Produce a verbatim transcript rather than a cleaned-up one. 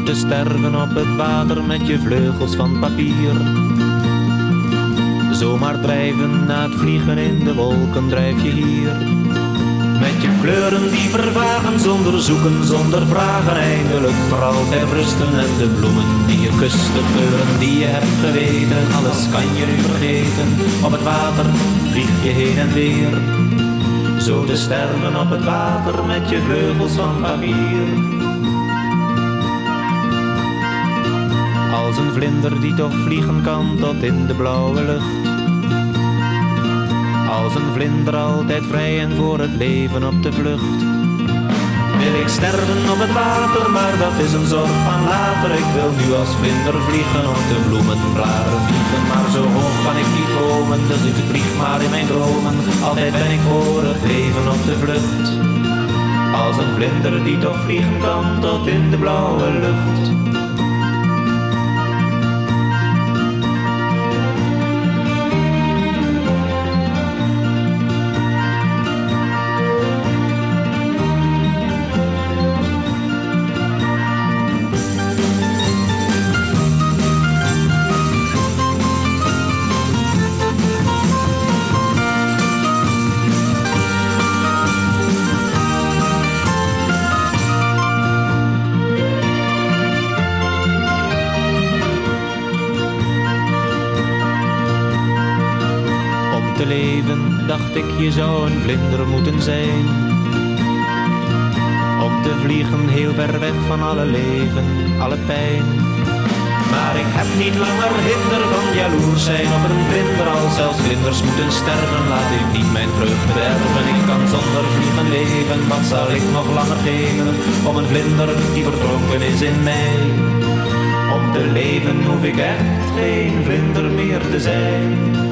Zo te sterven op het water met je vleugels van papier. Zomaar drijven na het vliegen in de wolken drijf je hier. Met je kleuren die vervagen zonder zoeken, zonder vragen. Eindelijk voor altijd rusten en de bloemen die je kust, de geuren die je hebt geweten. Alles kan je nu vergeten, op het water vlieg je heen en weer. Zo te sterven op het water met je vleugels van papier. Als een vlinder die toch vliegen kan tot in de blauwe lucht. Als een vlinder altijd vrij en voor het leven op de vlucht. Wil ik sterven op het water, maar dat is een zorg van later. Ik wil nu als vlinder vliegen op de bloemenbladen vliegen. Maar zo hoog kan ik niet komen, dus ik vlieg maar in mijn dromen. Altijd ben ik voor het leven op de vlucht. Als een vlinder die toch vliegen kan tot in de blauwe lucht. Dacht ik, je zou een vlinder moeten zijn. Om te vliegen heel ver weg van alle leven, alle pijn. Maar ik heb niet langer hinder van jaloers zijn op een vlinder. Als zelfs vlinders moeten sterven, laat ik niet mijn vreugd bederven. Ik kan zonder vliegen leven, wat zal ik nog langer geven? Om een vlinder die verdronken is in mij. Om te leven hoef ik echt geen vlinder meer te zijn.